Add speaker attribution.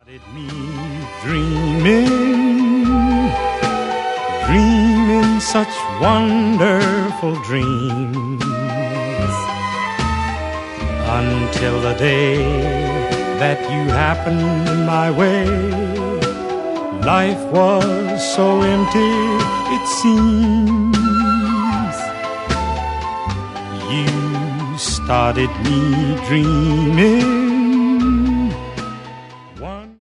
Speaker 1: Let me dreaming, dreaming such wonderful dreams until the day that you happened my way. Life was so empty, it seems. You started me dreaming